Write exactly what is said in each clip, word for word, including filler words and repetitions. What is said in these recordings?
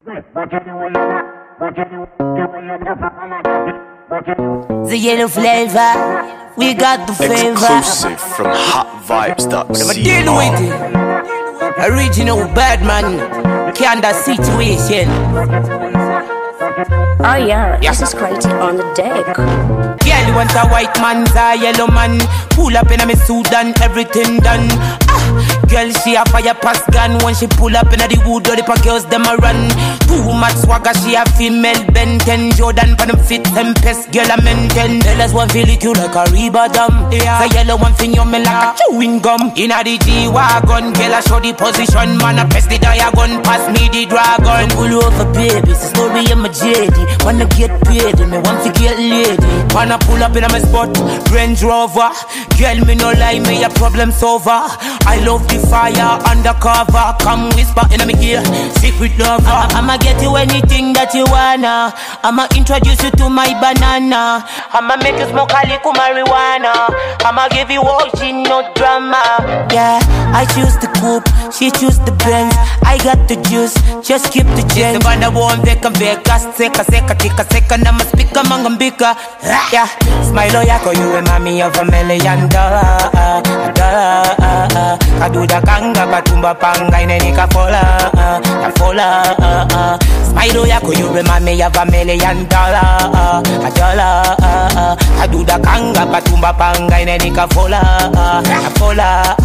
The yellow flavor, we got the flavor. Exclusive from hot vibes dot co. Never deal with it. Original bad man, kinda situation. Oh yeah, Yeah. this is crazy on the deck. Girl, you want a white man, a yellow man. Pull up in a me suit and everything done. Ah, girl, she a fire pass gun. When she pull up in a the wood, all the pa girls them a run. Too much swagger, she a female Ben ten. Jordan for them fit tempest, girl a maintain. Tell us one feel it you like a Reba dam. Yeah. The yellow one thing you me like a chewing gum. Inna the G-Wagon, girl a show the position. Man a press the diagon, pass me the dragon. Pull over baby, it's a story of my J D. Wanna get paid, me want to get lady. Wanna pull up in a my spot, Range Rover. Girl, me no lie, me a problem solver. I love the fire undercover. Come whisper in my ear, secret lover. I'ma, I'ma get you anything that you wanna. I'ma introduce you to my banana. I'ma make you smoke a little marijuana. I'ma give you all she no drama. Yeah, I choose the coupe, she choose the Benz. I got the juice, just keep the gen. The banda won't veka veka, seka seka tika seka na maspika mangambika. Yeah, smile yako you and mommy of a million dollar, dollar. Kaduda kanga batumba panga ineni kafola, kafola. Smile yako you remind me of a million dollar, dollar. Kaduda kanga batumba panga ineni kafola, kafola.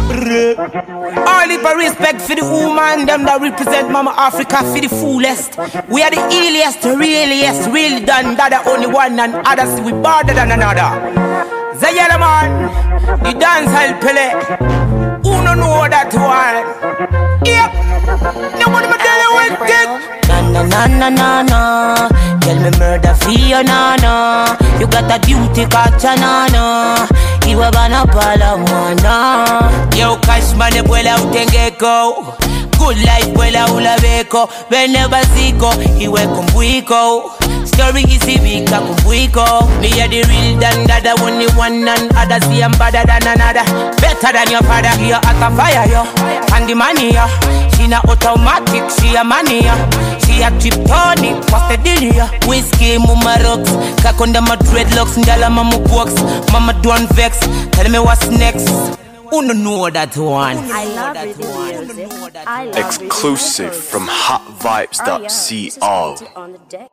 All the respect for the woman, them that represent Mama Africa for the fullest. We are the easiest, realest, really done. That the only one and others we better than another. The yellow man, the dance hall pele. Who no know that one? Yep, nobody me tell you with it. Na na na na na na. Tell me murder for you, na na. You got a beauty catcher, na na. Iwe bana pala mwana. Yo cash money vuela utengeko. Good life vuela ulabeko. Vene basiko, iwe kumbuiko. Story easy vika kumbuiko. Me a the real than that, the only one and others see I'm better than another. Better than your father, here at a fire yo. And the money yo. She na automatic, she a money yo. She a Kryptonic, what's the deal yo? Whiskey, mama rocks. Kakonda my dreadlocks, ndala mama box. Mama don't vex, tell me what's next. Who no know that one? I love rhythm music. I love Exclusive from hot vibes Oh dot yeah, this is co. crazy on the deck.